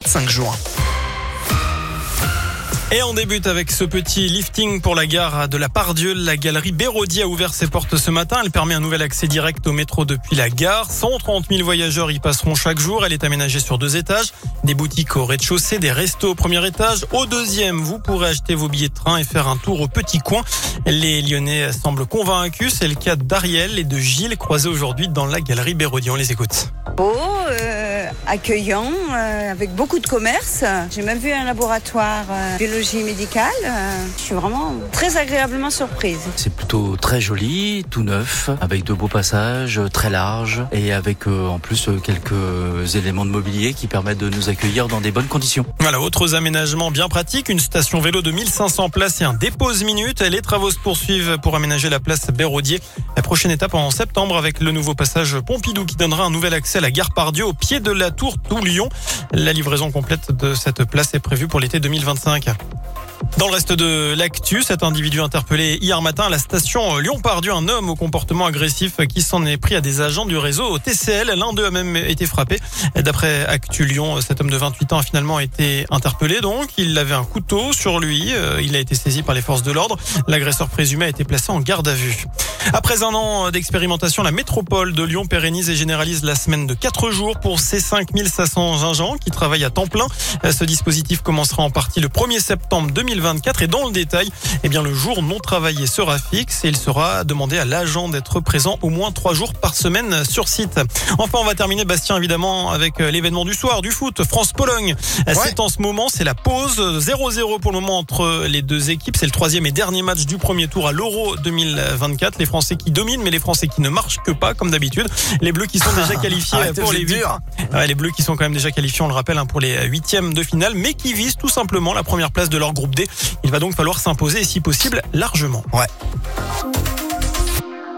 4-5 juin. Et on débute avec ce petit lifting pour la gare de la Part-Dieu. La galerie Béraudier a ouvert ses portes ce matin. Elle permet un nouvel accès direct au métro depuis la gare. 130 000 voyageurs y passeront chaque jour. Elle est aménagée sur 2 étages. Des boutiques au rez-de-chaussée, des restos au premier étage. Au deuxième, vous pourrez acheter vos billets de train et faire un tour au petit coin. Les Lyonnais semblent convaincus. C'est le cas d'Ariel et de Gilles croisés aujourd'hui dans la galerie Béraudier. On les écoute. Beau, accueillant, avec beaucoup de commerce. J'ai même vu un laboratoire biologie médicale. Je suis vraiment très agréablement surprise. C'est plutôt très joli, tout neuf, avec de beaux passages, très larges et avec en plus quelques éléments de mobilier qui permettent de nous accueillir dans des bonnes conditions. Voilà, autres aménagements bien pratiques, une station vélo de 1500 places et un dépose-minute. Les travaux se poursuivent pour aménager la place Béraudier. La prochaine étape en septembre avec le nouveau passage Pompidou qui donnera un nouvel accès à la gare Part-Dieu au pied de la tour Toulion. La livraison complète de cette place est prévue pour l'été 2025. Dans le reste de l'actu, cet individu interpellé hier matin à la station Lyon-Part-Dieu, un homme au comportement agressif qui s'en est pris à des agents du réseau TCL. L'un d'eux a même été frappé. D'après Actu Lyon, cet homme de 28 ans a finalement été interpellé. Donc, il avait un couteau sur lui. Il a été saisi par les forces de l'ordre. L'agresseur présumé a été placé en garde à vue. Après un an d'expérimentation, la métropole de Lyon pérennise et généralise la semaine de 4 jours pour ses 5500 agents qui travaillent à temps plein. Ce dispositif commencera en partie le 1er septembre 2024 et dans le détail, le jour non travaillé sera fixe et il sera demandé à l'agent d'être présent au moins 3 jours par semaine sur site. Enfin, on va terminer, Bastien, évidemment, avec l'événement du soir, du foot, France-Pologne. Ouais. C'est en ce moment, c'est la pause, 0-0 pour le moment entre les deux équipes. C'est le 3e et dernier match du premier tour à l'Euro 2024. Les Français qui dominent, mais les Français qui ne marchent que pas, comme d'habitude. Les Bleus qui sont déjà qualifiés pour les les Bleus qui sont quand même déjà qualifiés, on le rappelle, pour les 8e de finale, mais qui visent tout simplement la première place de leur groupe D. Il va donc falloir s'imposer et si possible largement. Ouais.